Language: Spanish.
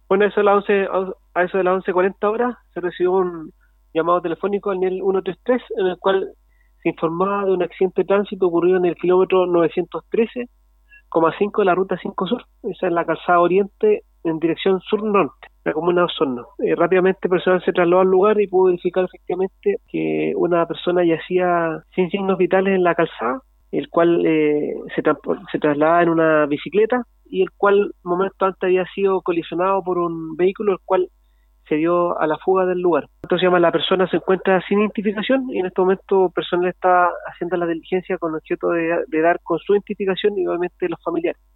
Bueno, a eso de las 11:40 horas se recibió un llamado telefónico al nivel 133 en el cual se informaba de un accidente de tránsito ocurrido en el kilómetro 913,5 de la ruta 5 Sur. Esa es la calzada oriente en dirección sur-norte, la comuna de Osorno. Rápidamente personal se trasladó al lugar y pudo verificar efectivamente que una persona yacía sin signos vitales en la calzada, el cual se trasladaba en una bicicleta y el cual momento antes había sido colisionado por un vehículo, el cual se dio a la fuga del lugar. Entonces, la persona se encuentra sin identificación y en este momento personal está haciendo la diligencia con objeto de dar con su identificación y obviamente los familiares.